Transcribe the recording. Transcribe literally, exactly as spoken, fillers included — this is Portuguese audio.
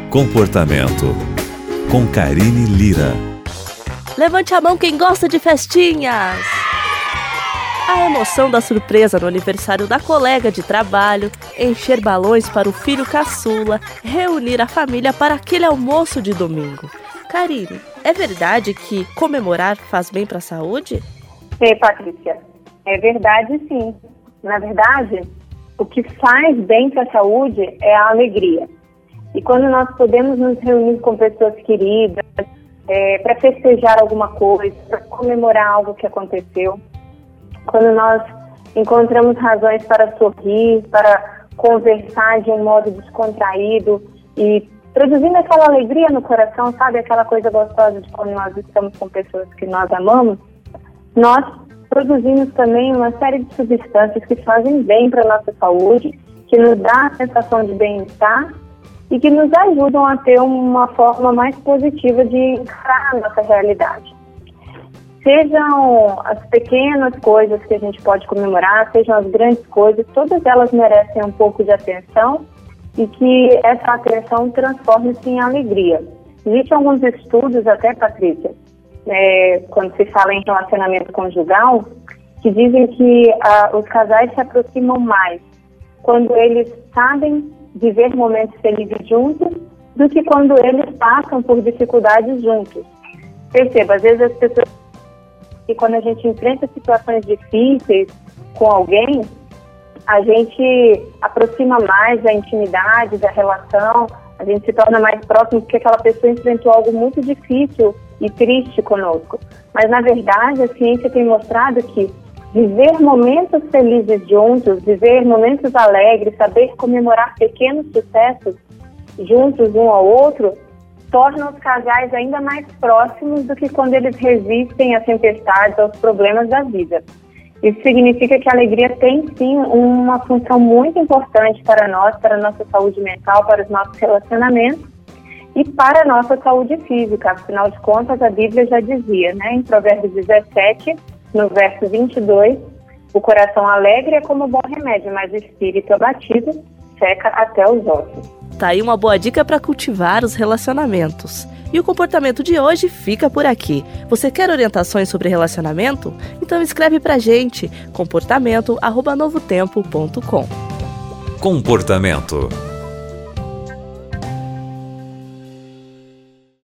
Comportamento, com Karine Lira. Levante a mão quem gosta de festinhas! A emoção da surpresa no aniversário da colega de trabalho, encher balões para o filho caçula, reunir a família para aquele almoço de domingo. Karine, é verdade que comemorar faz bem para a saúde? Sim, Patrícia, é verdade sim. Na verdade, o que faz bem para a saúde é a alegria. E quando nós podemos nos reunir com pessoas queridas, é, para festejar alguma coisa, para comemorar algo que aconteceu, quando nós encontramos razões para sorrir, para conversar de um modo descontraído e produzindo aquela alegria no coração, sabe? Aquela coisa gostosa de quando nós estamos com pessoas que nós amamos, nós produzimos também uma série de substâncias que fazem bem para a nossa saúde, que nos dá a sensação de bem-estar e que nos ajudam a ter uma forma mais positiva de encarar a nossa realidade. Sejam as pequenas coisas que a gente pode comemorar, sejam as grandes coisas, todas elas merecem um pouco de atenção e que essa atenção transforme-se em alegria. Existem alguns estudos até, Patrícia, é, quando se fala em relacionamento conjugal, que dizem que ah, os casais se aproximam mais quando eles sabem viver momentos felizes juntos do que quando eles passam por dificuldades juntos. Perceba, às vezes as pessoas, que quando a gente enfrenta situações difíceis com alguém, a gente aproxima mais da intimidade, da relação, a gente se torna mais próximo porque aquela pessoa enfrentou algo muito difícil e triste conosco. Mas, na verdade, a ciência tem mostrado que viver momentos felizes juntos, viver momentos alegres, saber comemorar pequenos sucessos juntos um ao outro, torna os casais ainda mais próximos do que quando eles resistem às tempestades, aos problemas da vida. Isso significa que a alegria tem, sim, uma função muito importante para nós, para a nossa saúde mental, para os nossos relacionamentos e para a nossa saúde física. Afinal de contas, a Bíblia já dizia, né, em Provérbios dezessete, no verso vinte e dois, o coração alegre é como bom remédio, mas o espírito abatido seca até os ossos. Tá aí uma boa dica para cultivar os relacionamentos. E o comportamento de hoje fica por aqui. Você quer orientações sobre relacionamento? Então escreve pra gente, comportamento arroba novotempo ponto com. Comportamento.